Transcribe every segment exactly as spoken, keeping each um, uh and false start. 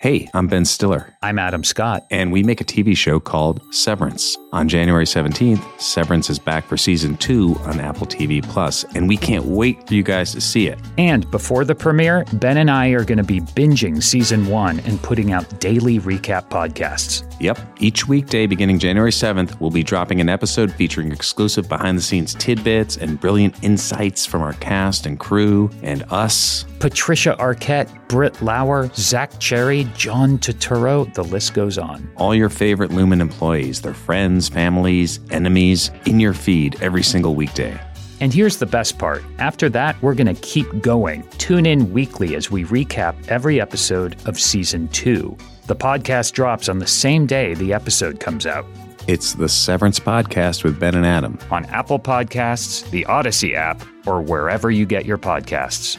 Hey, I'm Ben Stiller. I'm Adam Scott. And we make a T V show called Severance. On January seventeenth, Severance is back for season two on Apple T V Plus, and we can't wait for you guys to see it. And before the premiere, Ben and I are going to be binging season one and putting out daily recap podcasts. Yep. Each weekday beginning January seventh, we'll be dropping an episode featuring exclusive behind-the-scenes tidbits and brilliant insights from our cast and crew and us. Patricia Arquette, Britt Lauer, Zach Cherry, John Turturro, the list goes on. All your favorite Lumen employees, their friends, families, enemies, in your feed every single weekday. And here's the best part. After that, we're going to keep going. Tune in weekly as we recap every episode of season two. The podcast drops on the same day the episode comes out. It's the Severance Podcast with Ben and Adam. On Apple Podcasts, the Odyssey app, or wherever you get your podcasts.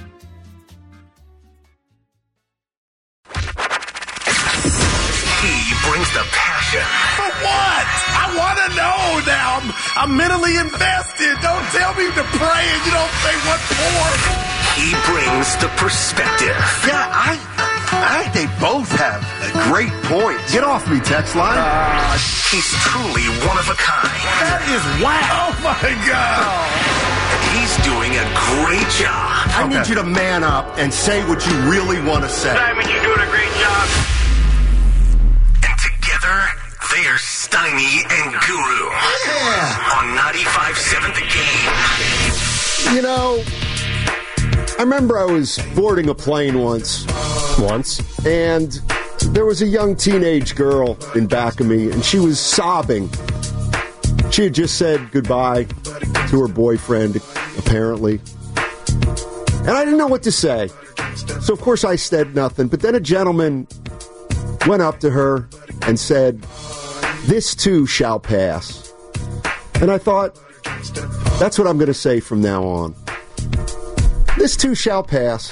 He brings the passion. For what? I want to know now. I'm, I'm mentally invested. Don't tell me to pray and you don't say what for. He brings the perspective. Yeah, I, I think they both have great points. Get off me, text line. Uh, he's truly one of a kind. That is whack. Oh, my God. And he's doing a great job. I okay. need you to man up and say what you really want to say. Simon, you're doing a great job. And together, they are Steiny and Guru. Yeah. On ninety-five point seven The Game. You know, I remember I was boarding a plane once. Once? And there was a young teenage girl in back of me, and she was sobbing. She had just said goodbye to her boyfriend, apparently. And I didn't know what to say. So, of course, I said nothing. But then a gentleman went up to her and said, "This too shall pass." And I thought, that's what I'm going to say from now on. This too shall pass.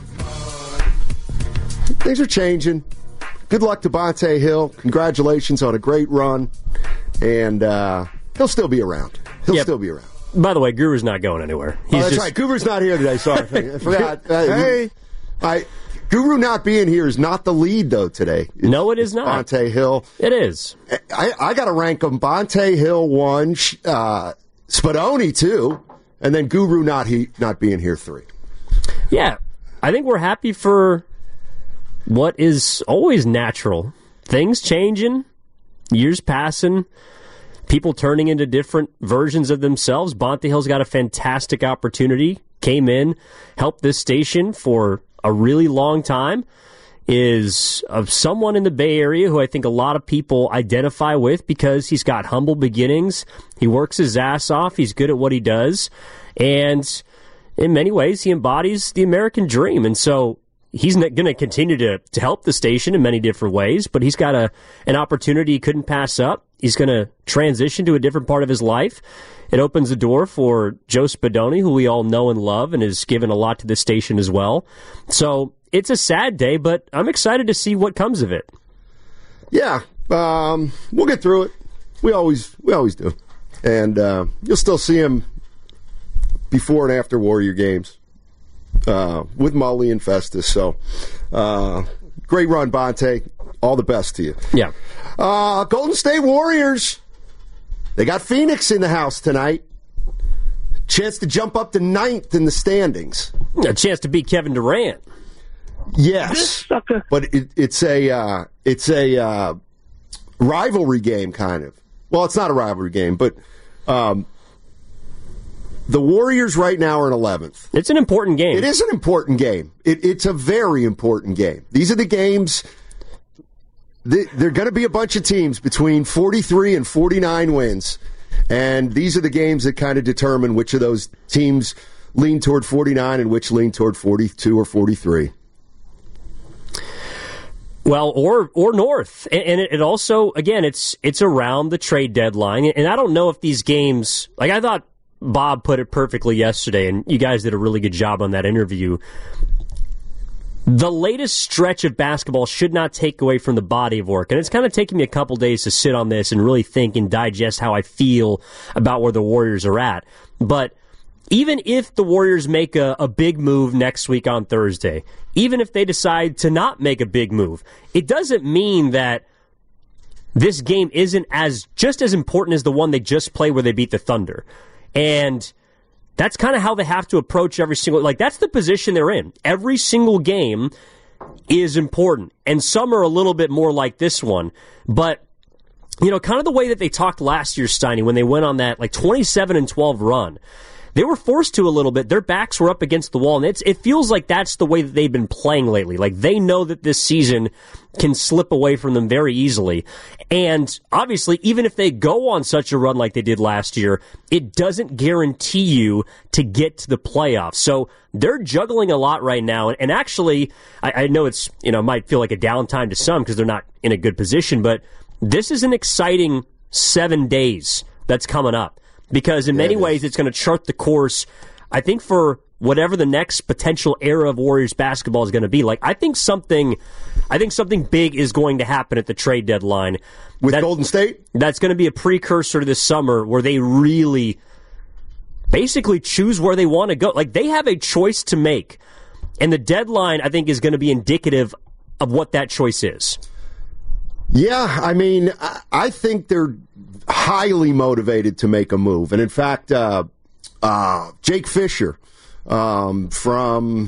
Things are changing. Good luck to Bonte Hill. Congratulations on a great run. And uh, he'll still be around. He'll yep. still be around. By the way, Guru's not going anywhere. He's oh, that's just... right. Guru's not here today. Sorry. I forgot. Uh, hey. I, Guru not being here is not the lead, though, today. It's, no, it is not. Bonte Hill. It is. I, I got to rank them. Bonte Hill, one. Uh, Spadoni, two. And then Guru not he not being here, three. Yeah. I think we're happy for what is always natural. Things changing, years passing, people turning into different versions of themselves. Bonte Hill's got a fantastic opportunity. Came in, helped this station for a really long time, is of someone in the Bay Area who I think a lot of people identify with because he's got humble beginnings. He works his ass off. He's good at what he does. And in many ways, he embodies the American dream. And so he's going to continue to to help the station in many different ways, but he's got a an opportunity he couldn't pass up. He's going to transition to a different part of his life. It opens the door for Joe Spadoni, who we all know and love and has given a lot to the station as well. So it's a sad day, but I'm excited to see what comes of it. Yeah, um, we'll get through it. We always we always do. And uh, you'll still see him before and after Warrior games uh, with Mully and Festus. So uh, great run, Bonte. All the best to you. Yeah. Uh, Golden State Warriors. They got Phoenix in the house tonight. Chance to jump up to ninth in the standings. A chance to beat Kevin Durant. Yes, but it, it's a uh, it's a uh, rivalry game, kind of. Well, it's not a rivalry game, but um, the Warriors right now are in eleventh. It's an important game. It is an important game. It, it's a very important game. These are the games. They, they're going to be a bunch of teams between forty-three and forty-nine wins, and these are the games that kind of determine which of those teams lean toward forty-nine and which lean toward forty-two or forty-three. Well, or or north, and, and it also, again, it's it's around the trade deadline, and I don't know if these games, like I thought Bob put it perfectly yesterday, and you guys did a really good job on that interview. The latest stretch of basketball should not take away from the body of work, and it's kind of taken me a couple days to sit on this and really think and digest how I feel about where the Warriors are at. But even if the Warriors make a, a big move next week on Thursday, even if they decide to not make a big move, it doesn't mean that this game isn't as just as important as the one they just played where they beat the Thunder. And that's kind of how they have to approach every single, like that's the position they're in. Every single game is important. And some are a little bit more like this one. But, you know, kind of the way that they talked last year, Steiny, when they went on that like twenty-seven and twelve run, they were forced to a little bit. Their backs were up against the wall, and it's, it feels like that's the way that they've been playing lately. Like, they know that this season can slip away from them very easily. And, obviously, even if they go on such a run like they did last year, it doesn't guarantee you to get to the playoffs. So, they're juggling a lot right now. And, and actually, I, I know it's, you know, might feel like a downtime to some because they're not in a good position, but this is an exciting seven days that's coming up. Because in many ways, it's going to chart the course, I think, for whatever the next potential era of Warriors basketball is going to be. Like, I think something, I think something big is going to happen at the trade deadline with that, Golden State. That's going to be a precursor to this summer where they really, basically, choose where they want to go. Like, they have a choice to make, and the deadline, I think, is going to be indicative of what that choice is. Yeah, I mean, I think they're highly motivated to make a move. And in fact, uh, uh, Jake Fisher um, from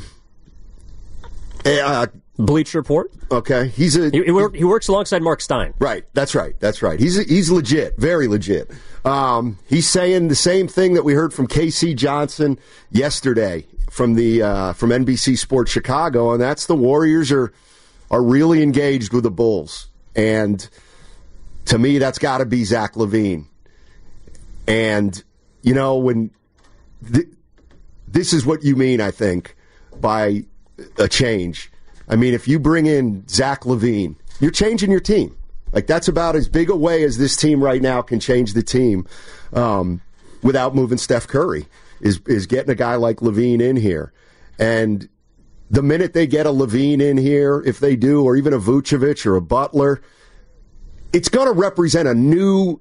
uh, Bleacher Report. Okay, he's a he, he, work, he works alongside Mark Stein. Right, that's right, that's right. He's he's legit, very legit. Um, he's saying the same thing that we heard from K C Johnson yesterday from the uh, from N B C Sports Chicago, and that's the Warriors are are really engaged with the Bulls. And to me, that's got to be Zach LaVine. And, you know, when th- this is what you mean, I think, by a change. I mean, if you bring in Zach LaVine, you're changing your team. Like, that's about as big a way as this team right now can change the team um, without moving Steph Curry, is, is getting a guy like LaVine in here. And the minute they get a LaVine in here, if they do, or even a Vucevic or a Butler, it's going to represent a new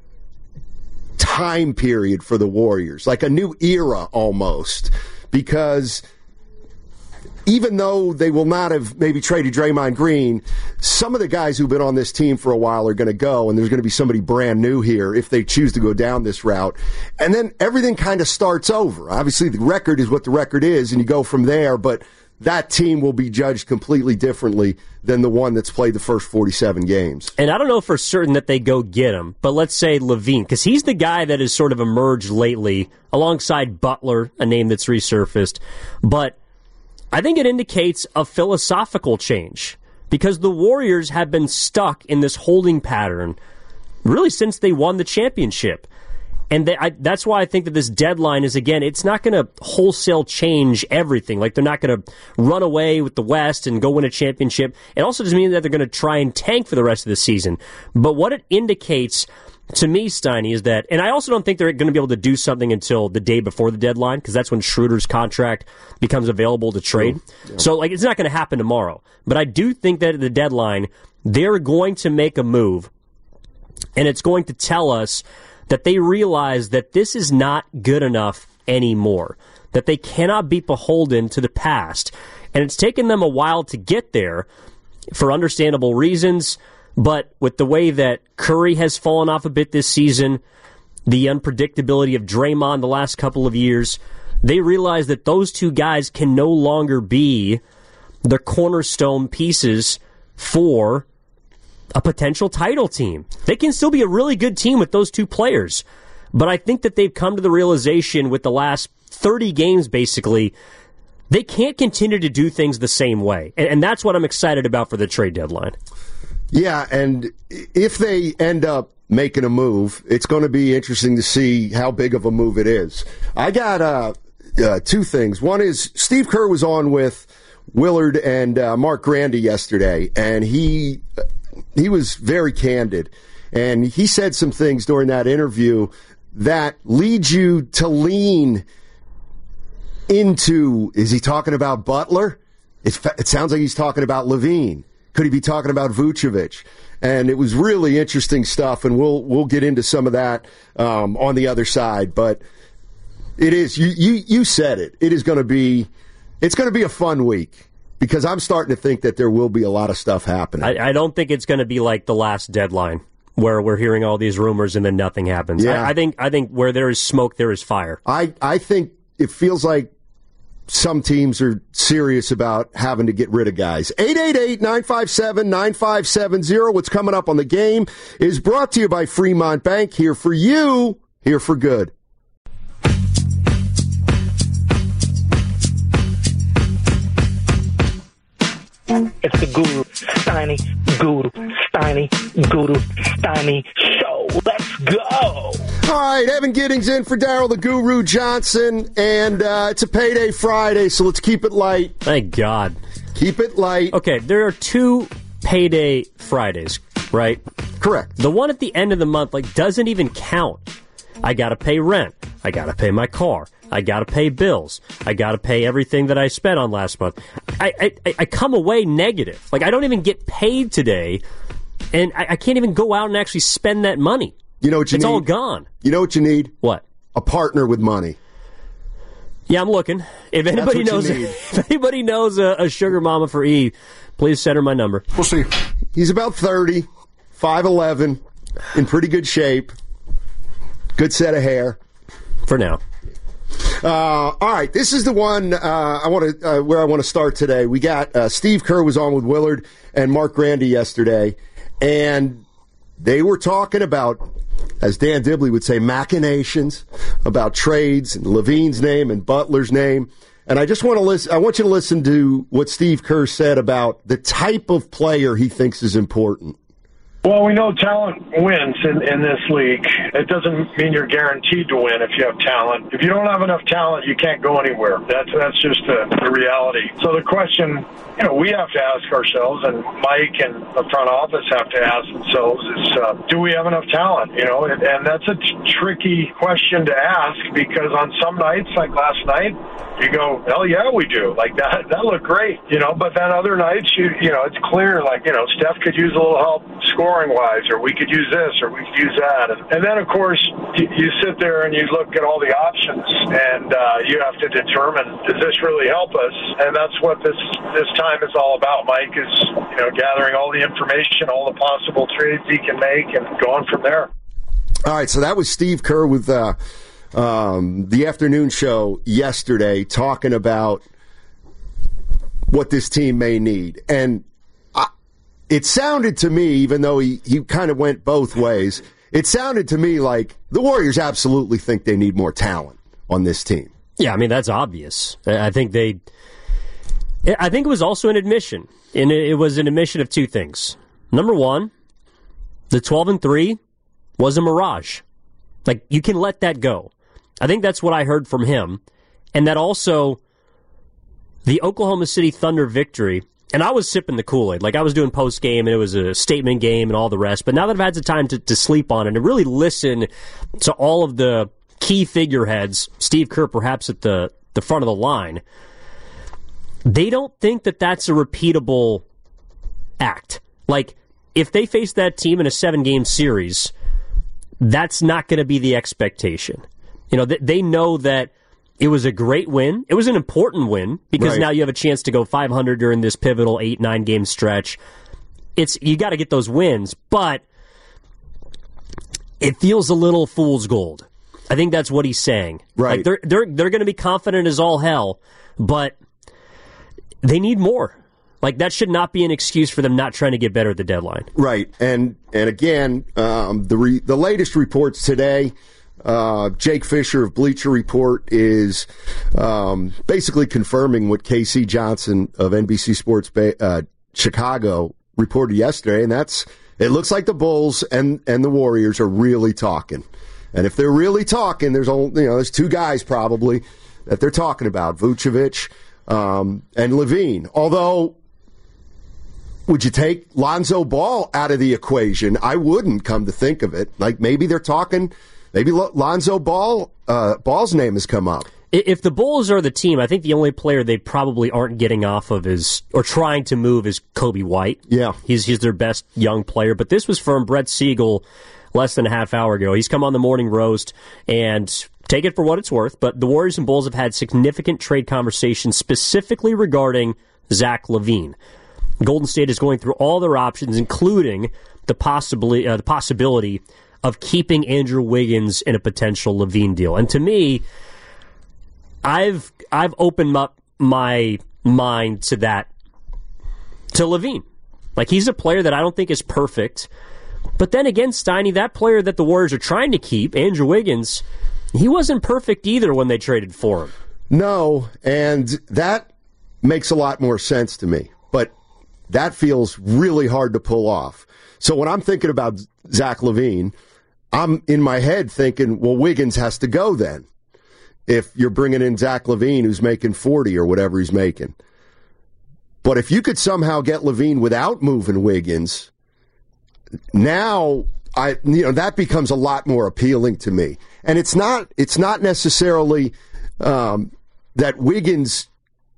time period for the Warriors, like a new era almost, because even though they will not have maybe traded Draymond Green, some of the guys who've been on this team for a while are going to go, and there's going to be somebody brand new here if they choose to go down this route. And then everything kind of starts over. Obviously, the record is what the record is, and you go from there, but that team will be judged completely differently than the one that's played the first forty-seven games. And I don't know for certain that they go get him, but let's say LaVine, because he's the guy that has sort of emerged lately alongside Butler, a name that's resurfaced. But I think it indicates a philosophical change, because the Warriors have been stuck in this holding pattern really since they won the championship. And they, I, that's why I think that this deadline is, again, it's not going to wholesale change everything. Like, they're not going to run away with the West and go win a championship. It also doesn't mean that they're going to try and tank for the rest of the season. But what it indicates to me, Steiny, is that, and I also don't think they're going to be able to do something until the day before the deadline, because that's when Schroeder's contract becomes available to trade. Yeah. So, like, it's not going to happen tomorrow. But I do think that at the deadline, they're going to make a move, and it's going to tell us that they realize that this is not good enough anymore, that they cannot be beholden to the past. And it's taken them a while to get there for understandable reasons, but with the way that Curry has fallen off a bit this season, the unpredictability of Draymond the last couple of years, they realize that those two guys can no longer be the cornerstone pieces for a potential title team. They can still be a really good team with those two players. But I think that they've come to the realization with the last thirty games, basically, they can't continue to do things the same way. And, and that's what I'm excited about for the trade deadline. Yeah, and if they end up making a move, it's going to be interesting to see how big of a move it is. I got uh, uh, two things. One is Steve Kerr was on with Willard and uh, Mark Grandy yesterday, and he... He was very candid, and he said some things during that interview that lead you to lean into, is he talking about Butler? It, it sounds like he's talking about LaVine. Could he be talking about Vucevic? And it was really interesting stuff, and we'll we'll get into some of that um, on the other side. But It is. You you you said it. It is going to be. It's going to be a fun week because I'm starting to think that there will be a lot of stuff happening. I, I don't think it's going to be like the last deadline where we're hearing all these rumors and then nothing happens. Yeah. I, I think I think where there is smoke, there is fire. I I think it feels like some teams are serious about having to get rid of guys. eight eight eight, nine five seven, nine five seven zero. What's coming up on the game is brought to you by Fremont Bank. Here for you, here for good. It's the Guru Steiny, Guru Steiny, Guru Steiny show. Let's go. All right, Evan Giddings in for Daryl the Guru Johnson, and uh, it's a payday Friday, so let's keep it light. Thank God. Keep it light. Okay, there are two payday Fridays, right? Correct. The one at the end of the month like doesn't even count. I got to pay rent. I got to pay my car. I got to pay bills. I got to pay everything that I spent on last month. I, I I come away negative. Like, I don't even get paid today, and I, I can't even go out and actually spend that money. You know what you it's need? It's all gone. You know what you need? What? A partner with money. Yeah, I'm looking. If anybody knows, if anybody knows a, a sugar mama for E, please send her my number. We'll see. He's about thirty, five eleven, in pretty good shape. Good set of hair. For now. Uh, all right, this is the one uh, I want to uh, where I want to start today. We got uh, Steve Kerr was on with Willard and Mark Grandy yesterday, and they were talking about, as Dan Dibley would say, machinations about trades and Levine's name and Butler's name. And I just want to listen. I want you to listen to what Steve Kerr said about the type of player he thinks is important. Well, we know talent wins in, in this league. It doesn't mean you're guaranteed to win if you have talent. If you don't have enough talent, you can't go anywhere. That's that's just the, the reality. So the question, you know, we have to ask ourselves, and Mike and the front office have to ask themselves is, uh, do we have enough talent? You know, and, and that's a t- tricky question to ask because on some nights, like last night, you go, hell yeah, we do. Like that, that looked great, you know. But then other nights, you you know, it's clear, like, you know, Steph could use a little help scoring wise, or we could use this, or we could use that. And, and then, of course, you, you sit there and you look at all the options, and uh, you have to determine, does this really help us? And that's what this this time is all about. Mike is, you know, gathering all the information, all the possible trades he can make, and going from there. All right, so that was Steve Kerr with uh, um, the afternoon show yesterday, talking about what this team may need. And it sounded to me, even though he, he kind of went both ways, it sounded to me like the Warriors absolutely think they need more talent on this team. Yeah, I mean, that's obvious. I think they... I think it was also an admission, and it was an admission of two things. Number one, the twelve and three was a mirage. Like, you can let that go. I think that's what I heard from him, and that also the Oklahoma City Thunder victory... And I was sipping the Kool-Aid. Like, I was doing post-game, and it was a statement game and all the rest. But now that I've had the time to, to sleep on it and really listen to all of the key figureheads, Steve Kerr perhaps at the, the front of the line, they don't think that that's a repeatable act. Like, if they face that team in a seven-game series, that's not going to be the expectation. You know, they, they know that it was a great win. It was an important win because right. now you have a chance to go five hundred during this pivotal eight, nine game stretch. It's you got to get those wins, but it feels a little fool's gold. I think that's what he's saying. Right. Like they're they're they're going to be confident as all hell, but they need more. Like, that should not be an excuse for them not trying to get better at the deadline. Right. And and again, um, the re- the latest reports today, uh, Jake Fisher of Bleacher Report is um, basically confirming what K C Johnson of N B C Sports Bay, uh, Chicago reported yesterday, and that's it looks like the Bulls and, and the Warriors are really talking. And if they're really talking, there's only, you know, there's two guys probably that they're talking about, Vucevic um, and Levine. Although, would you take Lonzo Ball out of the equation? I wouldn't, come to think of it. Like, maybe they're talking, maybe Lonzo Ball, uh, Ball's name has come up. If the Bulls are the team, I think the only player they probably aren't getting off of is, or trying to move, is Kobe White. Yeah. He's he's their best young player. But this was from Brett Siegel less than a half hour ago. He's come on the Morning Roast, and take it for what it's worth, but the Warriors and Bulls have had significant trade conversations specifically regarding Zach LaVine. Golden State is going through all their options, including the possibility, uh, the possibility of keeping Andrew Wiggins in a potential LaVine deal. And to me, I've I've opened up my mind to that, to LaVine. Like, he's a player that I don't think is perfect. But then again, Steiny, that player that the Warriors are trying to keep, Andrew Wiggins, he wasn't perfect either when they traded for him. No, and that makes a lot more sense to me. But that feels really hard to pull off. So when I'm thinking about Zach LaVine, I'm in my head thinking, well, Wiggins has to go then. If you're bringing in Zach LaVine, who's making forty or whatever he's making. But if you could somehow get LaVine without moving Wiggins, now I you know that becomes a lot more appealing to me. And it's not it's not necessarily um, that Wiggins.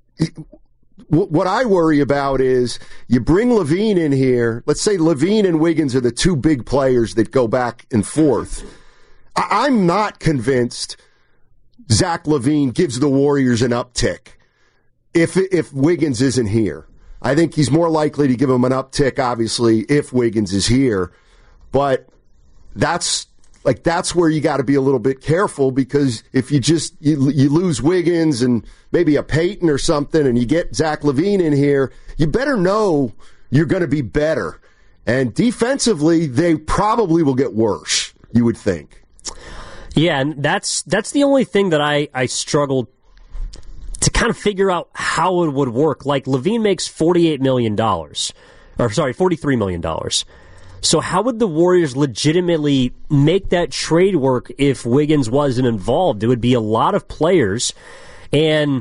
What I worry about is you bring LaVine in here. Let's say LaVine and Wiggins are the two big players that go back and forth. I'm not convinced Zach LaVine gives the Warriors an uptick if if Wiggins isn't here. I think he's more likely to give them an uptick, obviously, if Wiggins is here. But that's like that's where you got to be a little bit careful, because if you just you, you lose Wiggins and maybe a Peyton or something, and you get Zach LaVine in here, you better know you're going to be better. And defensively, they probably will get worse, you would think. Yeah, and that's that's the only thing that I, I struggled to kind of figure out how it would work. Like, LaVine makes forty-eight million dollars. Or, sorry, forty-three million dollars. So how would the Warriors legitimately make that trade work if Wiggins wasn't involved? It would be a lot of players. And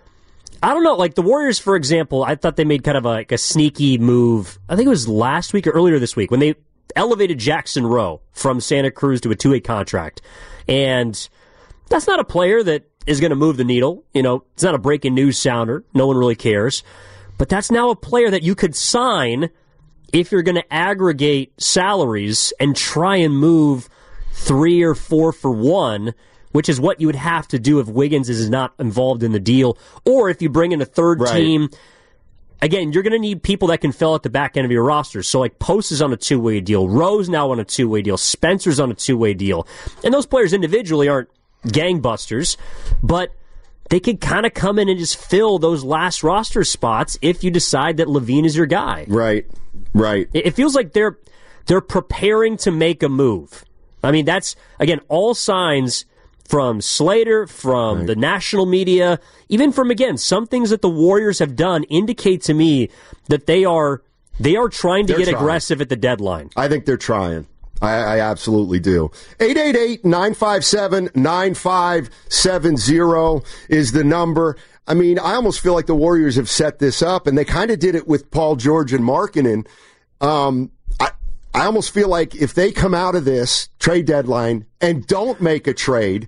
I don't know, like the Warriors, for example, I thought they made kind of a, like a sneaky move. I think it was last week or earlier this week when they elevated Jackson Rowe from Santa Cruz to a two-way contract. And that's not a player that is going to move the needle. You know, it's not a breaking news sounder. No one really cares. But that's now a player that you could sign if you're going to aggregate salaries and try and move three or four for one, which is what you would have to do if Wiggins is not involved in the deal. Or if you bring in a third right. team. Again, you're going to need people that can fill out the back end of your roster. So, like, Post is on a two-way deal. Rowe's now on a two-way deal. Spencer's on a two-way deal. And those players individually aren't gangbusters, but they could kind of come in and just fill those last roster spots if you decide that LaVine is your guy. Right, right. It, it feels like they're they're preparing to make a move. I mean, that's, again, all signs from Slater, from right. the national media, even from, again, some things that the Warriors have done indicate to me that they are they are trying to they're get trying. aggressive at the deadline. I think they're trying. I, I absolutely do. eight eight eight, nine five seven, nine five seven zero is the number. I mean, I almost feel like the Warriors have set this up, and they kind of did it with Paul George and Markkanen. Um, I, I almost feel like if they come out of this trade deadline and don't make a trade,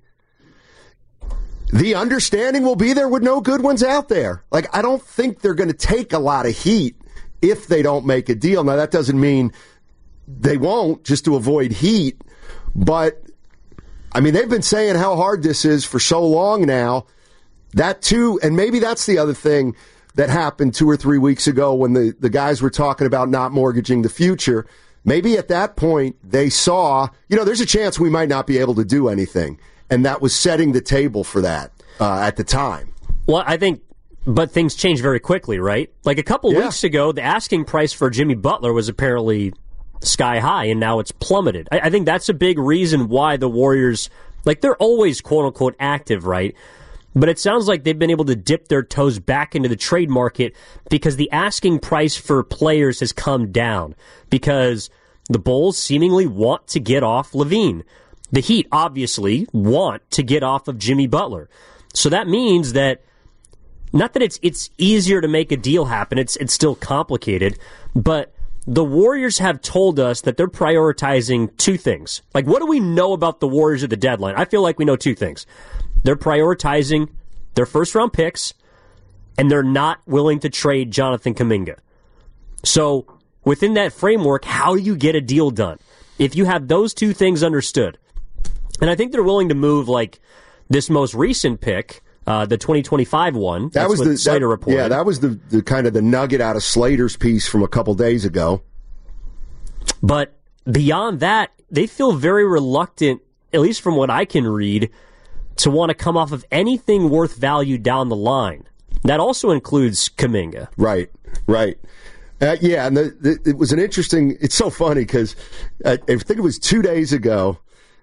the understanding will be there with no good ones out there. Like, I don't think they're going to take a lot of heat if they don't make a deal. Now, that doesn't mean they won't, just to avoid heat. But, I mean, they've been saying how hard this is for so long now. That, too, and maybe that's the other thing that happened two or three weeks ago when the, the guys were talking about not mortgaging the future. Maybe at that point they saw, you know, there's a chance we might not be able to do anything. And that was setting the table for that uh, at the time. Well, I think, but things change very quickly, right? Like a couple yeah. weeks ago, the asking price for Jimmy Butler was apparently sky high, and now it's plummeted. I, I think that's a big reason why the Warriors, like, they're always quote-unquote active, right? But it sounds like they've been able to dip their toes back into the trade market because the asking price for players has come down because the Bulls seemingly want to get off LaVine. The Heat obviously want to get off of Jimmy Butler. So that means that, not that it's it's easier to make a deal happen, it's it's still complicated, but the Warriors have told us that they're prioritizing two things. Like, what do we know about the Warriors at the deadline? I feel like we know two things. They're prioritizing their first-round picks, and they're not willing to trade Jonathan Kuminga. So, within that framework, how do you get a deal done? if you have those two things understood, and I think they're willing to move like this most recent pick, uh, the twenty twenty-five one. That That's was what the Slater that, reported. Yeah, that was the, the kind of the nugget out of Slater's piece from a couple days ago. But beyond that, they feel very reluctant, at least from what I can read, to want to come off of anything worth value down the line. That also includes Kuminga. Right, right. Uh, yeah, and the, the, it was an interesting, it's so funny because I, I think it was two days ago,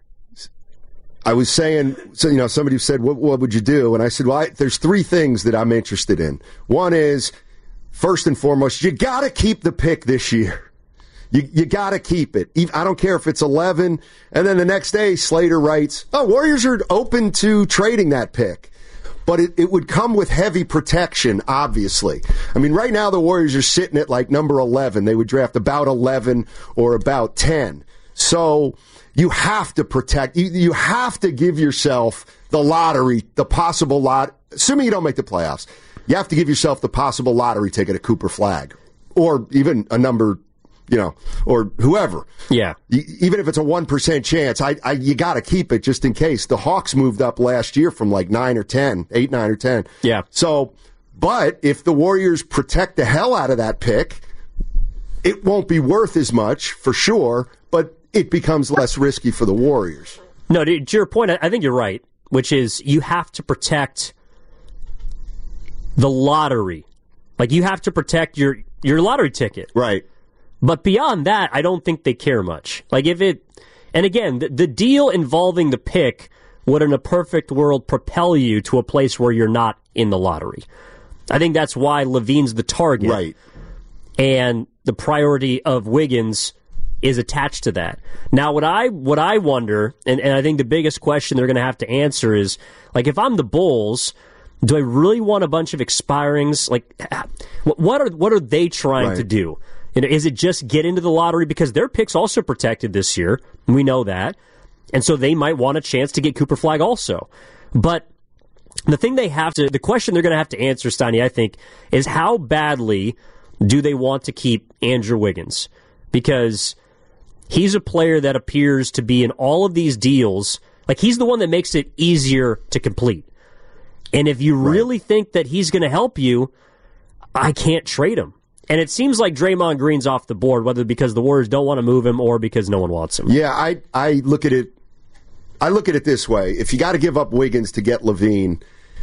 I was saying, so you know, somebody said, what, what would you do? And I said, well, I, there's three things that I'm interested in. One is, first and foremost, you got to keep the pick this year. You you got to keep it. I don't care if it's eleven. And then the next day, Slater writes, oh, Warriors are open to trading that pick. But it, it would come with heavy protection, obviously. I mean, right now the Warriors are sitting at like number eleven. They would draft about eleven or about ten. So you have to protect. You, you have to give yourself the lottery, the possible lot. Assuming you don't make the playoffs, you have to give yourself the possible lottery ticket at Cooper Flagg, or even a number, you know, or whoever. Yeah. You, even if it's a one percent chance, I, I you got to keep it just in case. The Hawks moved up last year from like nine or ten, eight, nine or ten. Yeah. So, but if the Warriors protect the hell out of that pick, it won't be worth as much for sure, but it becomes less risky for the Warriors. No, to, to your point, I think you're right, which is you have to protect the lottery. Like, you have to protect your, your lottery ticket. Right. But beyond that, I don't think they care much. Like, if it, and again, the, the deal involving the pick would, in a perfect world, propel you to a place where you're not in the lottery. I think that's why LaVine's the target. Right. And the priority of Wiggins is attached to that. Now, what I what I wonder, and, and I think the biggest question they're going to have to answer is, like, if I'm the Bulls, do I really want a bunch of expirings? Like, what are what are they trying right. to do? You know, is it just get into the lottery? Because their pick's also protected this year. We know that. And so they might want a chance to get Cooper Flagg also. But the thing they have to, the question they're going to have to answer, Steiny, I think, is how badly do they want to keep Andrew Wiggins? Because he's a player that appears to be in all of these deals. Like, he's the one that makes it easier to complete. And if you really right. think that he's going to help you, I can't trade him. And it seems like Draymond Green's off the board, whether because the Warriors don't want to move him or because no one wants him. Yeah, I I look at it I look at it this way. If you got to give up Wiggins to get LaVine,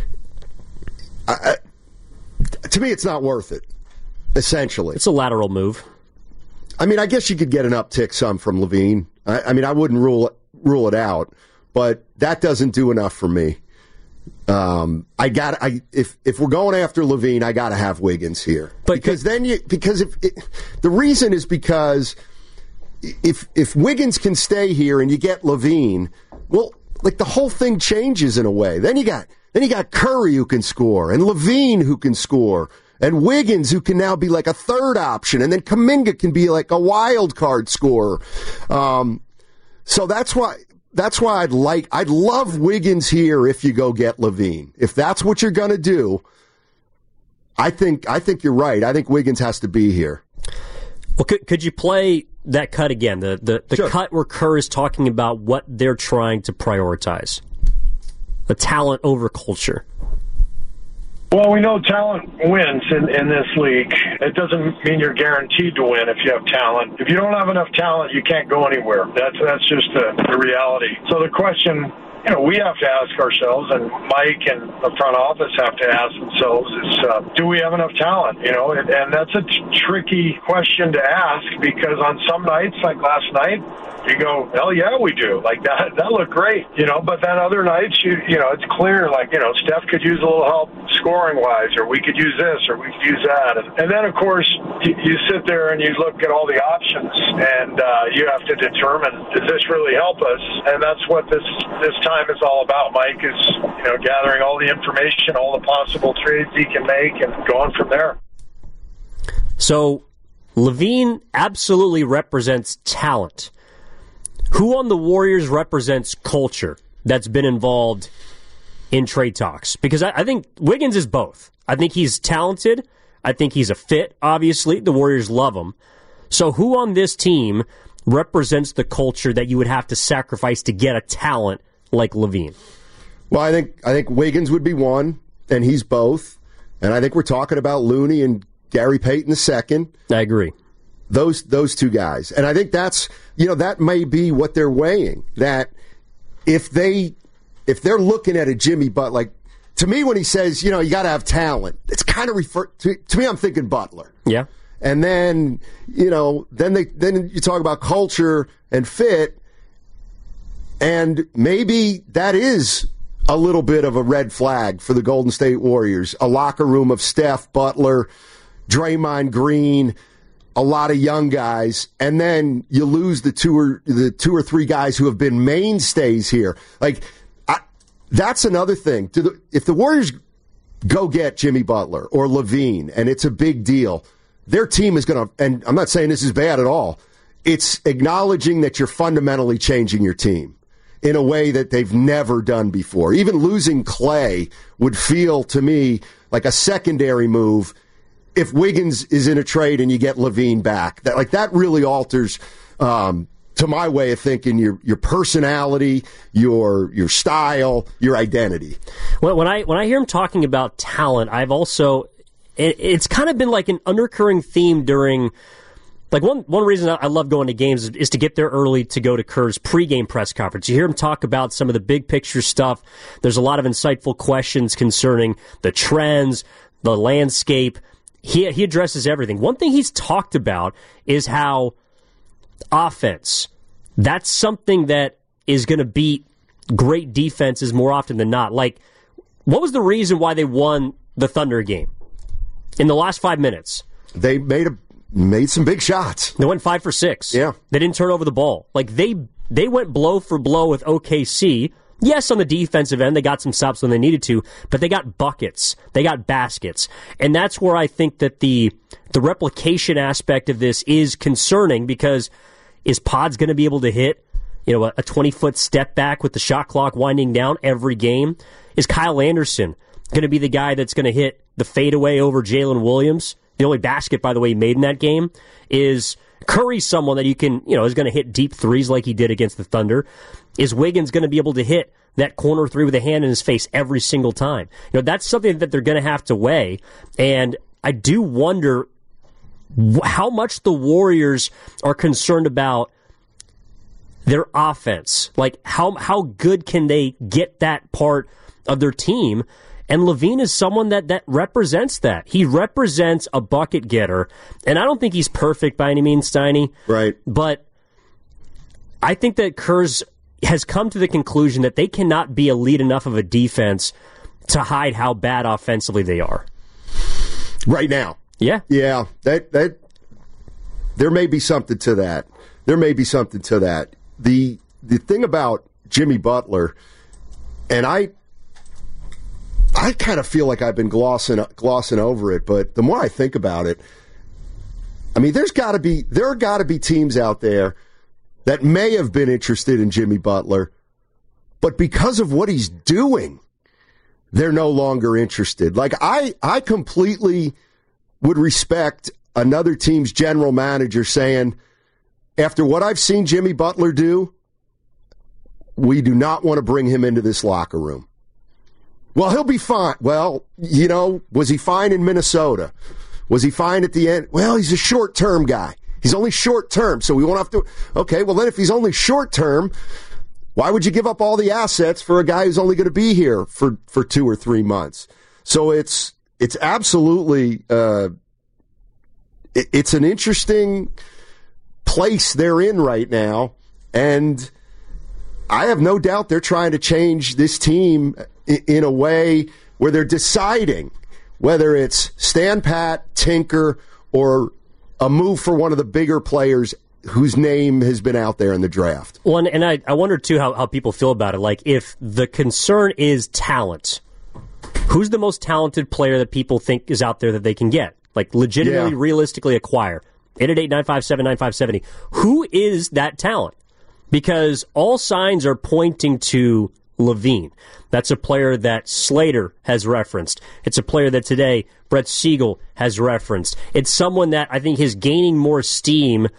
I, I, to me it's not worth it, essentially. It's a lateral move. I mean, I guess you could get an uptick some from LaVine. I, I mean, I wouldn't rule rule it out, but that doesn't do enough for me. Um, I got I if if we're going after LaVine, I got to have Wiggins here. But because then you because if it, the reason is because if if Wiggins can stay here and you get LaVine, well, like the whole thing changes in a way. Then you got then you got Curry who can score and LaVine who can score and Wiggins who can now be like a third option, and then Kuminga can be like a wild card scorer. Um, so that's why. That's why I'd like, I'd love Wiggins here if you go get LaVine. If that's what you're going to do, I think, I think you're right. I think Wiggins has to be here. Well, could could you play that cut again? The the, the sure. cut where Kerr is talking about what they're trying to prioritize, the talent over culture. Well, we know talent wins in, in this league. It doesn't mean you're guaranteed to win if you have talent. If you don't have enough talent, you can't go anywhere. That's that's just the, the reality. So the question, you know, we have to ask ourselves, and Mike and the front office have to ask themselves is, uh, do we have enough talent? You know, and, and that's a t- tricky question to ask, because on some nights, like last night, you go, hell yeah, we do. Like, that that looked great, you know. But then other nights, you you know, it's clear, like, you know, Steph could use a little help scoring-wise, or we could use this, or we could use that. And, and then, of course, you, you sit there and you look at all the options, and uh, you have to determine, does this really help us? And that's what this this time is all about, Mike, is, you know, gathering all the information, all the possible trades he can make, and going from there. So, LaVine absolutely represents talent. Who on the Warriors represents culture that's been involved in trade talks? Because I, I think Wiggins is both. I think he's talented. I think he's a fit, obviously. The Warriors love him. So who on this team represents the culture that you would have to sacrifice to get a talent like LaVine? Well, I think I think Wiggins would be one, and he's both. And I think we're talking about Looney and Gary Payton the second. I agree. Those those two guys. And I think that's, you know, that may be what they're weighing. That if they if they're looking at a Jimmy Butler, like, to me when he says, you know, you got to have talent, it's kind of refer to, to me I'm thinking Butler. Yeah. And then, you know, then they then you talk about culture and fit, and maybe that is a little bit of a red flag for the Golden State Warriors. A locker room of Steph, Butler, Draymond Green, a lot of young guys, and then you lose the two or the two or three guys who have been mainstays here. Like, I, that's another thing. Do the, if the Warriors go get Jimmy Butler or LaVine, and it's a big deal, their team is going to, and I'm not saying this is bad at all, it's acknowledging that you're fundamentally changing your team in a way that they've never done before. Even losing Clay would feel to me like a secondary move if Wiggins is in a trade and you get LaVine back. That, like, that really alters, um, to my way of thinking, your your personality, your your style, your identity. Well, when I when I hear him talking about talent, I've also it, it's kind of been like an undercurring theme during. Like, one one reason I love going to games is, is to get there early to go to Kerr's pregame press conference. You hear him talk about some of the big picture stuff. There's a lot of insightful questions concerning the trends, the landscape. He he addresses everything. One thing he's talked about is how offense, that's something that is going to beat great defenses more often than not. Like, what was the reason why they won the Thunder game in the last five minutes? They made a Made some big shots. They went five for six. Yeah. They didn't turn over the ball. Like, they they went blow for blow with O K C. Yes, on the defensive end, they got some stops when they needed to, but they got buckets. They got baskets. And that's where I think that the the replication aspect of this is concerning, because is Pods going to be able to hit, you know, a twenty-foot step back with the shot clock winding down every game? Is Kyle Anderson going to be the guy that's going to hit the fadeaway over Jalen Williams? The only basket, by the way, he made in that game. Is Curry someone that you can, you know, is going to hit deep threes like he did against the Thunder? Is Wiggins going to be able to hit that corner three with a hand in his face every single time? You know, that's something that they're going to have to weigh. And I do wonder how much the Warriors are concerned about their offense. Like, how how good can they get that part of their team? And LaVine is someone that, that represents that. He represents a bucket getter. And I don't think he's perfect by any means, Steiny. Right. But I think that Kerr's has come to the conclusion that they cannot be elite enough of a defense to hide how bad offensively they are. Right now. Yeah. Yeah. That that there may be something to that. There may be something to that. The the thing about Jimmy Butler, and I I kind of feel like I've been glossing glossing over it, but the more I think about it, I mean, there's got to be there are got to be teams out there that may have been interested in Jimmy Butler, but because of what he's doing, they're no longer interested. Like, I I completely would respect another team's general manager saying, after what I've seen Jimmy Butler do, we do not want to bring him into this locker room. Well, he'll be fine. Well, you know, was he fine in Minnesota? Was he fine at the end? Well, he's a short-term guy. He's only short-term, so we won't have to. Okay, well, then if he's only short-term, why would you give up all the assets for a guy who's only going to be here for, for two or three months? So it's it's absolutely uh, it, it's an interesting place they're in right now, and I have no doubt they're trying to change this team in a way where they're deciding whether it's stand pat, tinker, or a move for one of the bigger players whose name has been out there in the draft. Well, and, and I, I wonder, too, how, how people feel about it. Like, if the concern is talent, who's the most talented player that people think is out there that they can get? Like, legitimately, yeah. realistically acquire. eight eight eight, nine five seven, nine five seven zero. Who is that talent? Because all signs are pointing to LaVine. That's a player that Slater has referenced. It's a player that today Brett Siegel has referenced. It's someone that I think is gaining more steam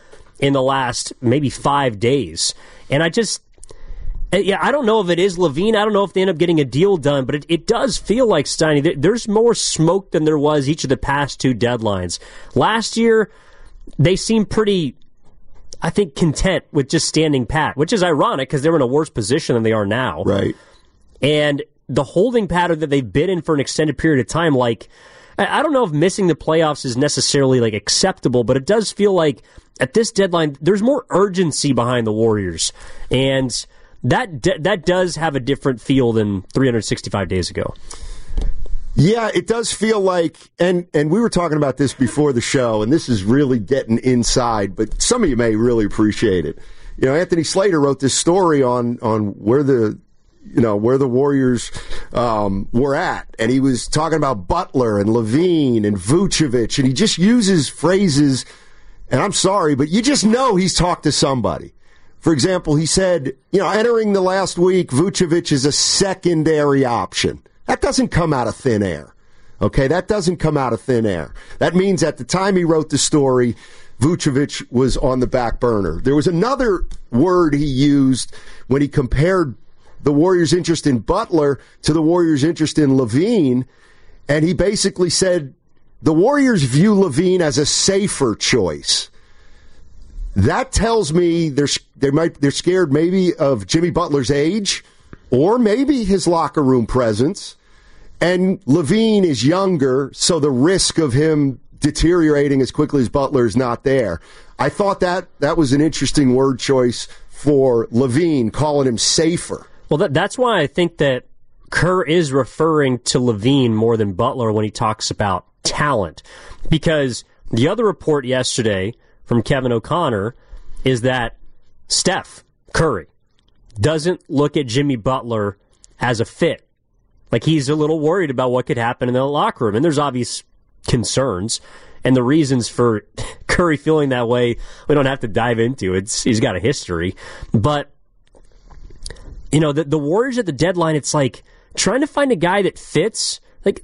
in the last maybe five days. And I just, yeah, I don't know if it is LaVine. I don't know if they end up getting a deal done, but it, it does feel like, Steiny, there's more smoke than there was each of the past two deadlines. Last year, they seemed pretty, I think, content with just standing pat, which is ironic because they're in a worse position than they are now. Right. And the holding pattern that they've been in for an extended period of time, like, I don't know if missing the playoffs is necessarily like acceptable, but it does feel like at this deadline, there's more urgency behind the Warriors. And that that does have a different feel than three hundred sixty-five days ago. Yeah, it does feel like, and, and we were talking about this before the show, and this is really getting inside, but some of you may really appreciate it. You know, Anthony Slater wrote this story on, on where the, you know, where the Warriors um, were at, and he was talking about Butler and LaVine and Vucevic, and he just uses phrases, and I'm sorry, but you just know he's talked to somebody. For example, he said, you know, entering the last week, Vucevic is a secondary option. That doesn't come out of thin air, okay? That doesn't come out of thin air. That means at the time he wrote the story, Vucevic was on the back burner. There was another word he used when he compared the Warriors' interest in Butler to the Warriors' interest in LaVine, and he basically said the Warriors view LaVine as a safer choice. That tells me they're they might they're scared maybe of Jimmy Butler's age, or maybe his locker room presence. And LaVine is younger, so the risk of him deteriorating as quickly as Butler is not there. I thought that that was an interesting word choice for LaVine, calling him safer. Well, that, that's why I think that Kerr is referring to LaVine more than Butler when he talks about talent. Because the other report yesterday from Kevin O'Connor is that Steph Curry doesn't look at Jimmy Butler as a fit. Like, he's a little worried about what could happen in the locker room. And there's obvious concerns. And the reasons for Curry feeling that way, we don't have to dive into. It's He's got a history. But, you know, the, the Warriors at the deadline, it's like trying to find a guy that fits. Like,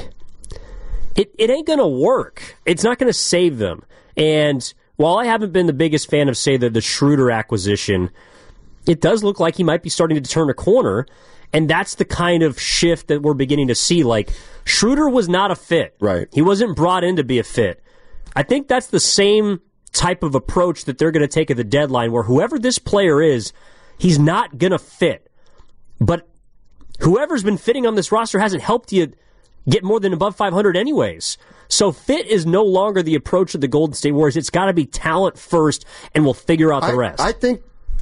it, it ain't going to work. It's not going to save them. And while I haven't been the biggest fan of, say, the, the Schroeder acquisition, it does look like he might be starting to turn a corner. And that's the kind of shift that we're beginning to see. Like, Schroeder was not a fit. Right. He wasn't brought in to be a fit. I think that's the same type of approach that they're going to take at the deadline, where whoever this player is, he's not going to fit. But whoever's been fitting on this roster hasn't helped you get more than above five hundred anyways. So fit is no longer the approach of the Golden State Warriors. It's got to be talent first, and we'll figure out the I, rest. I think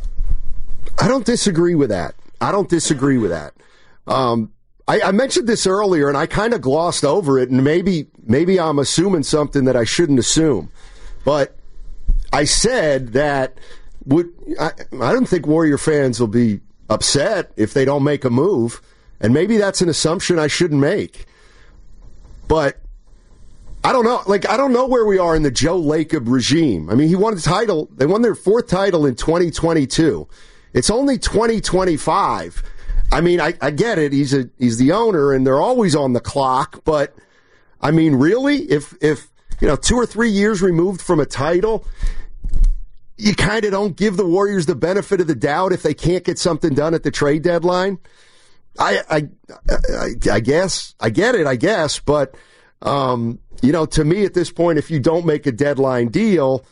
I don't disagree with that. I don't disagree with that. Um, I, I mentioned this earlier, and I kind of glossed over it, and maybe maybe I'm assuming something that I shouldn't assume. But I said that would I, I don't think Warrior fans will be upset if they don't make a move, and maybe that's an assumption I shouldn't make. But I don't know. Like, I don't know where we are in the Joe Lacob regime. I mean, he won the title. They won their fourth title in twenty twenty-two. It's only twenty twenty-five. I mean, I, I get it. He's a he's the owner, and they're always on the clock. But I mean, really, if if you know, two or three years removed from a title, you kind of don't give the Warriors the benefit of the doubt if they can't get something done at the trade deadline. I I I, I guess I get it. I guess, but um, you know, to me at this point, if you don't make a deadline deal,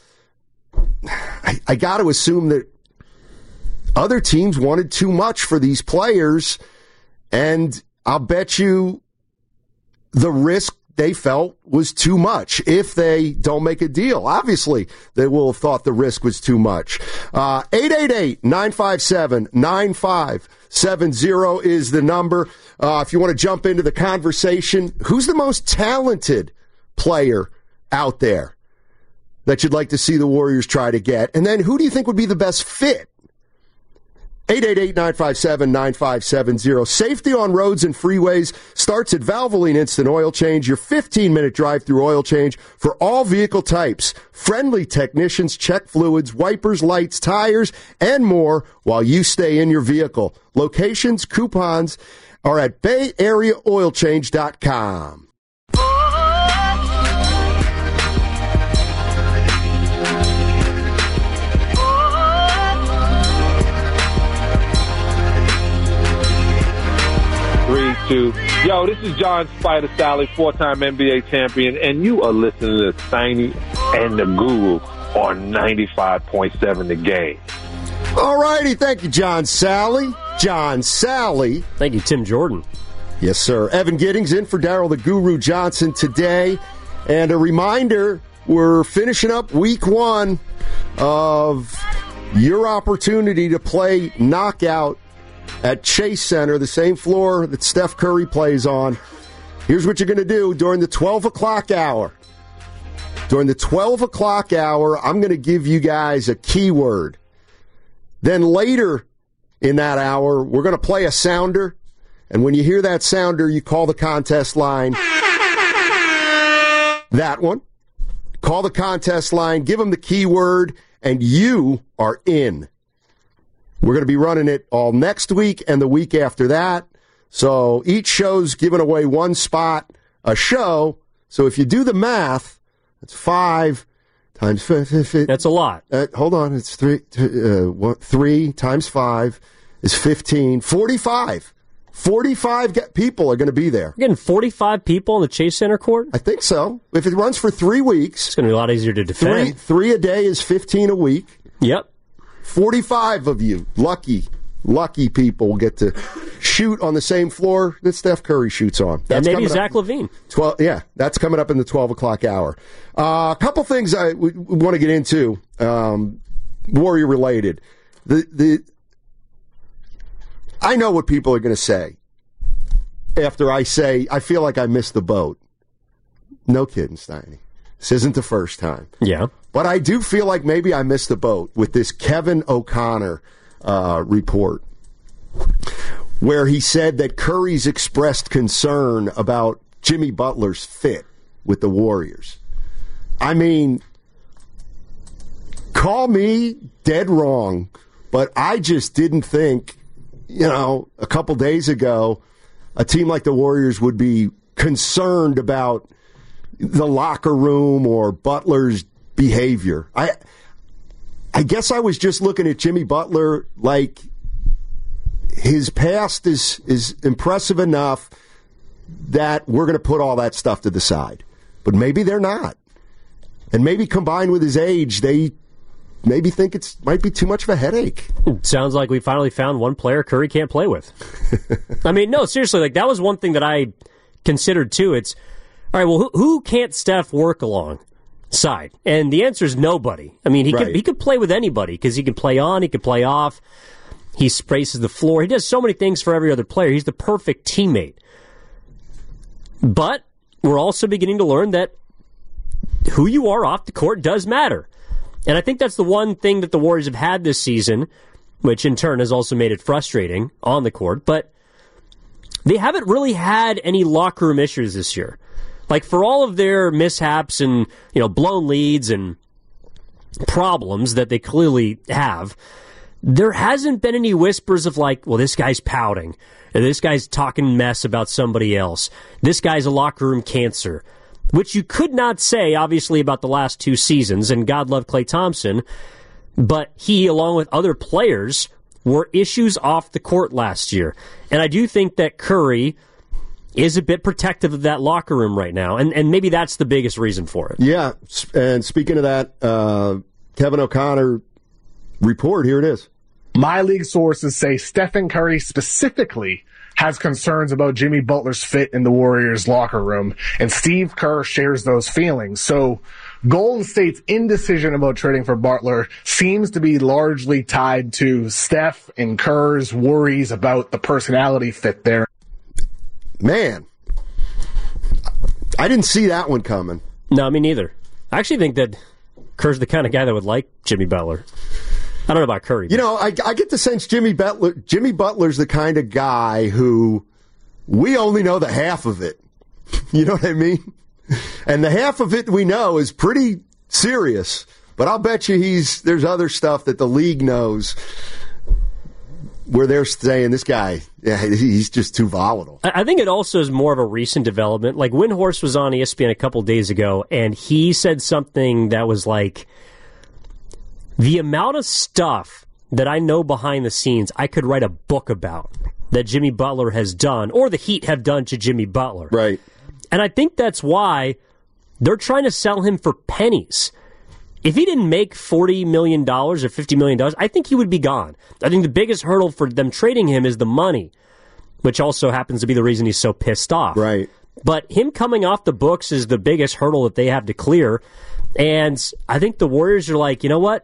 I, I got to assume that other teams wanted too much for these players, and I'll bet you the risk they felt was too much if they don't make a deal. Obviously, they will have thought the risk was too much. Uh, eight eight eight, nine five seven, nine five seven zero is the number. Uh, if you want to jump into the conversation, who's the most talented player out there that you'd like to see the Warriors try to get? And then who do you think would be the best fit? eight eight eight, nine five seven, nine five seven zero. Safety on roads and freeways starts at Valvoline Instant Oil Change, your fifteen-minute drive-through oil change for all vehicle types. Friendly technicians check fluids, wipers, lights, tires, and more while you stay in your vehicle. Locations, coupons are at bay area oil change dot com. to. Yo, this is John Spider Sally, four-time N B A champion, and you are listening to Steiny and the Guru on ninety-five point seven The Game. All righty. Thank you, John Sally. John Sally. Thank you, Tim Jordan. Yes, sir. Evan Giddings in for Daryl the Guru Johnson today. And a reminder, we're finishing up week one of your opportunity to play Knockout at Chase Center, the same floor that Steph Curry plays on. Here's what you're going to do during the twelve o'clock hour. During the twelve o'clock hour, I'm going to give you guys a keyword. Then later in that hour, we're going to play a sounder. And when you hear that sounder, you call the contest line. That one. Call the contest line, give them the keyword, and you are in. We're going to be running it all next week and the week after that. So each show's giving away one spot a show. So if you do the math, it's five times fifty. That's a lot. Uh, hold on. It's three, uh, one, three times five is fifteen. forty-five. forty-five people are going to be there. We're getting forty-five people on the Chase Center court? I think so. If it runs for three weeks. It's going to be a lot easier to defend. Three, three a day is fifteen a week. Yep. forty-five of you, lucky, lucky people, will get to shoot on the same floor that Steph Curry shoots on. That's and maybe Zach LaVine. twelve, yeah, that's coming up in the twelve o'clock hour. Uh, a couple things I w- want to get into, um, Warrior-related. The the I know what people are going to say after I say, I feel like I missed the boat. No kidding, Steiny. This isn't the first time. Yeah. But I do feel like maybe I missed the boat with this Kevin O'Connor uh, report where he said that Curry's expressed concern about Jimmy Butler's fit with the Warriors. I mean, call me dead wrong, but I just didn't think, you know, a couple days ago, a team like the Warriors would be concerned about the locker room or Butler's behavior. I I guess I was just looking at Jimmy Butler like his past is is impressive enough that we're going to put all that stuff to the side. But maybe they're not. And maybe combined with his age, they maybe think it's might be too much of a headache. Sounds like we finally found one player Curry can't play with. I mean, no, seriously, like that was one thing that I considered too. It's, all right, well, who, who can't Steph work alongside? And the answer is nobody. I mean, he right. could he could play with anybody because he can play on, he can play off. He sprays the floor. He does so many things for every other player. He's the perfect teammate. But we're also beginning to learn that who you are off the court does matter. And I think that's the one thing that the Warriors have had this season, which in turn has also made it frustrating on the court. But they haven't really had any locker room issues this year. Like, for all of their mishaps and, you know, blown leads and problems that they clearly have, there hasn't been any whispers of like, well, this guy's pouting, and this guy's talking mess about somebody else. This guy's a locker room cancer, which you could not say, obviously, about the last two seasons, and God love Klay Thompson, but he, along with other players, were issues off the court last year. And I do think that Curry is a bit protective of that locker room right now, and, and maybe that's the biggest reason for it. Yeah, and speaking of that, uh, Kevin O'Connor report, here it is. My league sources say Stephen Curry specifically has concerns about Jimmy Butler's fit in the Warriors locker room, and Steve Kerr shares those feelings. So Golden State's indecision about trading for Butler seems to be largely tied to Steph and Kerr's worries about the personality fit there. Man, I didn't see that one coming. No, me neither. I actually think that Kerr's the kind of guy that would like Jimmy Butler. I don't know about Curry. You know, I, I get the sense Jimmy Butler, Jimmy Butler's the kind of guy who we only know the half of it. You know what I mean? And the half of it we know is pretty serious. But I'll bet you he's there's other stuff that the league knows where they're saying this guy, yeah, he's just too volatile. I think it also is more of a recent development. Like, Windhorst was on E S P N a couple days ago, and he said something that was like, the amount of stuff that I know behind the scenes I could write a book about. that Jimmy Butler has done, or the Heat have done to Jimmy Butler. Right. And I think that's why they're trying to sell him for pennies. If he didn't make forty million dollars or fifty million dollars, I think he would be gone. I think the biggest hurdle for them trading him is the money, which also happens to be the reason he's so pissed off. Right. But him coming off the books is the biggest hurdle that they have to clear. And I think the Warriors are like, you know what?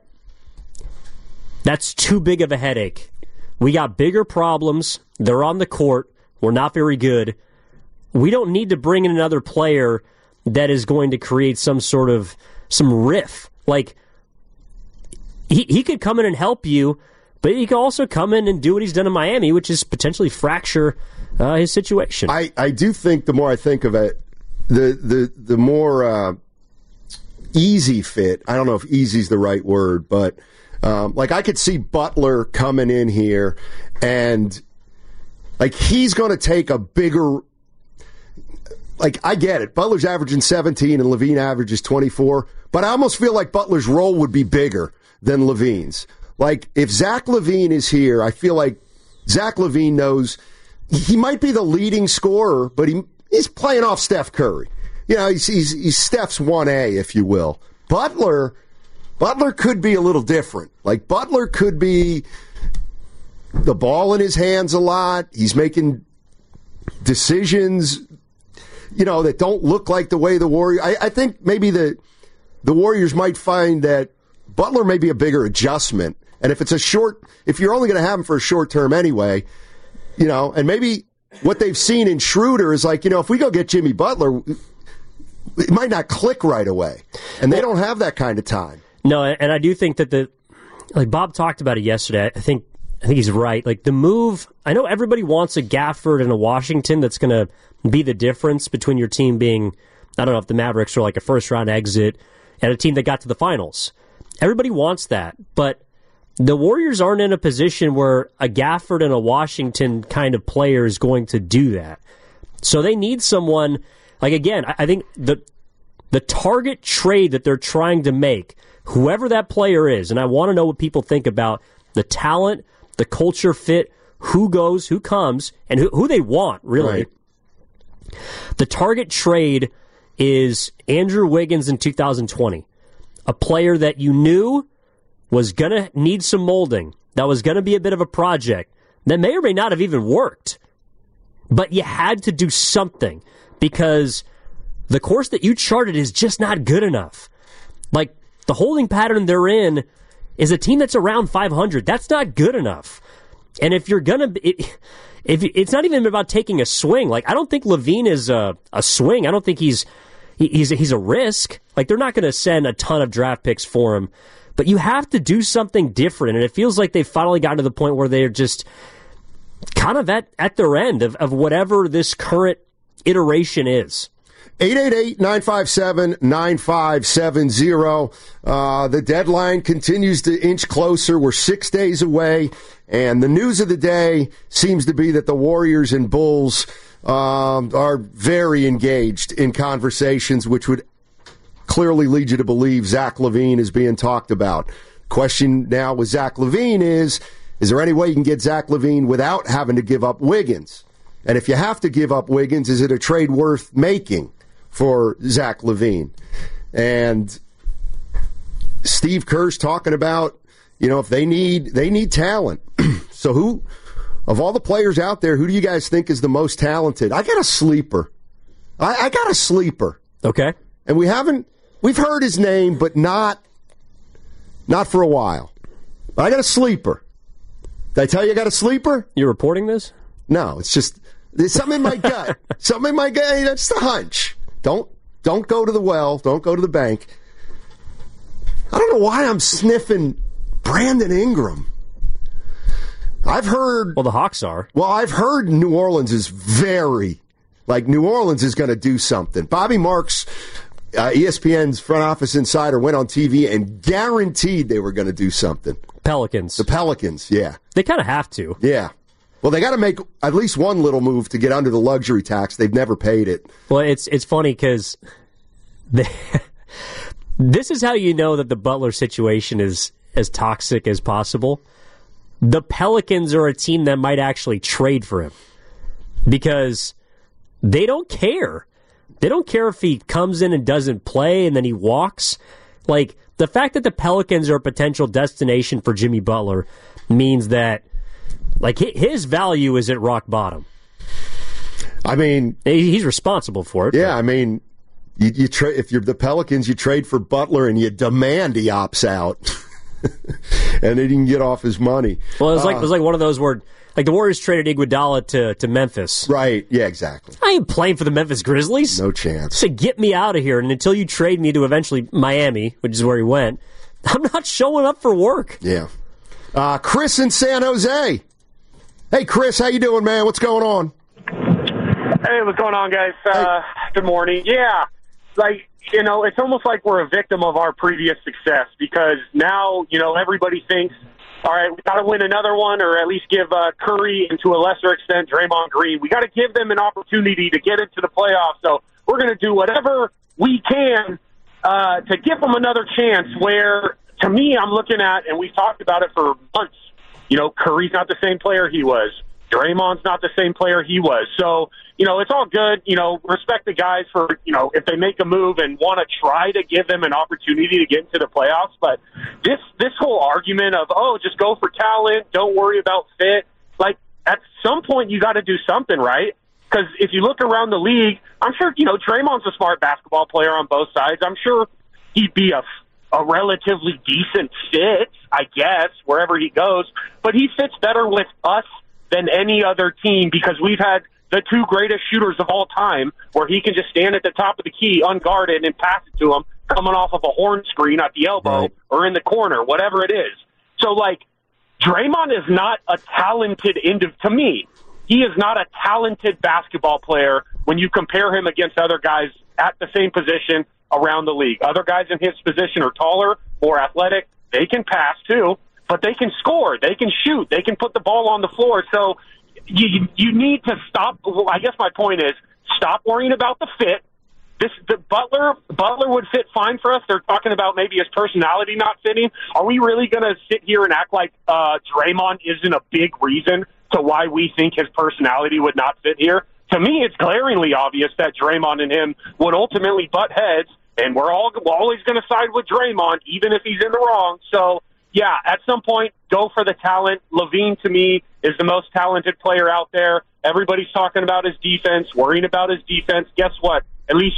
That's too big of a headache. We got bigger problems. They're on the court. We're not very good. We don't need to bring in another player that is going to create some sort of some riff. Like, he he could come in and help you, but he could also come in and do what he's done in Miami, which is potentially fracture uh, his situation. I, I do think the more I think of it, the the the more uh, easy fit. I don't know if easy is the right word, but um, like I could see Butler coming in here and like he's going to take a bigger. Like, I get it. Butler's averaging seventeen and LaVine averages twenty-four, but I almost feel like Butler's role would be bigger than LaVine's. Like, if Zach LaVine is here, I feel like Zach LaVine knows he might be the leading scorer, but he he's playing off Steph Curry. You know, he's, he's, he's Steph's one A, if you will. Butler, Butler could be a little different. Like, Butler could be the ball in his hands a lot. He's making decisions, you know, that don't look like the way the Warriors. I, I think maybe the the Warriors might find that Butler may be a bigger adjustment. And if it's a short, if you're only going to have him for a short term anyway, you know, and maybe what they've seen in Schroeder is like, you know, if we go get Jimmy Butler, it might not click right away. And they don't have that kind of time. No, and I do think that the, like Bob talked about it yesterday, I think I think he's right. Like the move, I know everybody wants a Gafford and a Washington that's going to be the difference between your team being, I don't know if the Mavericks are like a first round exit and a team that got to the finals. Everybody wants that, but the Warriors aren't in a position where a Gafford and a Washington kind of player is going to do that. So they need someone, like again, I think the the target trade that they're trying to make, whoever that player is, and I want to know what people think about the talent, the culture fit, who goes, who comes, and who, who they want, really. Right. The target trade is Andrew Wiggins in two thousand twenty, a player that you knew was going to need some molding, that was going to be a bit of a project, that may or may not have even worked. But you had to do something because the course that you charted is just not good enough. Like, the holding pattern they're in is a team that's around five hundred. That's not good enough. And if you're going to... It, If it's not even about taking a swing. Like, I don't think LaVine is a, a swing. I don't think he's he, he's he's a risk. Like, they're not going to send a ton of draft picks for him. But you have to do something different, and it feels like they've finally gotten to the point where they're just kind of at, at their end of, of whatever this current iteration is. eight eight eight, nine five seven, nine five seven zero. Uh, the deadline continues to inch closer. We're six days away. And the news of the day seems to be that the Warriors and Bulls um, are very engaged in conversations, which would clearly lead you to believe Zach LaVine is being talked about. Question now with Zach LaVine is, is there any way you can get Zach LaVine without having to give up Wiggins? And if you have to give up Wiggins, is it a trade worth making for Zach LaVine? And Steve Kerr's talking about, you know, if they need they need talent. So who, of all the players out there, who do you guys think is the most talented? I got a sleeper. I, I got a sleeper. Okay. And we haven't, we've heard his name, but not, not for a while. But I got a sleeper. Did I tell you I got a sleeper? You're reporting this? No, it's just, there's something in my gut. Something in my gut. Hey, that's the hunch. Don't, don't go to the well. Don't go to the bank. I don't know why I'm sniffing Brandon Ingram. I've heard... Well, the Hawks are. Well, I've heard New Orleans is very... Like, New Orleans is going to do something. Bobby Marks, uh, E S P N's front office insider, went on T V and guaranteed they were going to do something. Pelicans. The Pelicans, yeah. They kind of have to. Yeah. Well, they got to make at least one little move to get under the luxury tax. They've never paid it. Well, it's it's funny because this is how you know that the Butler situation is as toxic as possible. the Pelicans are a team that might actually trade for him because they don't care. They don't care if he comes in and doesn't play and then he walks. Like, the fact that the Pelicans are a potential destination for Jimmy Butler means that, like, his value is at rock bottom. I mean, he's responsible for it. Yeah, but. I mean, you, you tra- if you're the Pelicans, you trade for Butler and you demand he opts out, and then he can get off his money. Well, it was uh, like it was like one of those where, like, the Warriors traded Iguodala to to Memphis. Right? Yeah, exactly. I ain't playing for the Memphis Grizzlies. No chance. So get me out of here, and until you trade me to eventually Miami, which is where he went, I'm not showing up for work. Yeah. Uh, Chris in San Jose. Hey, Chris, how you doing, man? What's going on? Hey, what's going on, guys? Uh, good morning. Yeah, like, you know, it's almost like we're a victim of our previous success because now, you know, everybody thinks, all right, we got to win another one or at least give uh, Curry and to a lesser extent Draymond Green. We got to give them an opportunity to get into the playoffs. So we're going to do whatever we can uh, to give them another chance where, to me, I'm looking at, and we've talked about it for months, you know, Curry's not the same player he was. Draymond's not the same player he was. So, you know, it's all good. You know, respect the guys for, you know, if they make a move and want to try to give them an opportunity to get into the playoffs. But this this whole argument of, oh, just go for talent, don't worry about fit, like, at some point you got to do something, right? Because if you look around the league, I'm sure, you know, Draymond's a smart basketball player on both sides. I'm sure he'd be a a relatively decent fit, I guess, wherever he goes. But he fits better with us than any other team because we've had the two greatest shooters of all time where he can just stand at the top of the key unguarded and pass it to him coming off of a horn screen at the elbow right. or in the corner, whatever it is. So, like, Draymond is not a talented indiv- to me, he is not a talented basketball player when you compare him against other guys at the same position around the league. Other guys in his position are taller, more athletic. They can pass, too. But they can score, they can shoot, they can put the ball on the floor. So you you need to stop. Well, I guess my point is stop worrying about the fit. This the Butler Butler would fit fine for us. They're talking about maybe his personality not fitting. Are we really going to sit here and act like uh, Draymond isn't a big reason to why we think his personality would not fit here? To me, it's glaringly obvious that Draymond and him would ultimately butt heads, and we're all we're always going to side with Draymond, even if he's in the wrong. So. Yeah, at some point, go for the talent. LaVine, to me, is the most talented player out there. Everybody's talking about his defense, worrying about his defense. Guess what? At least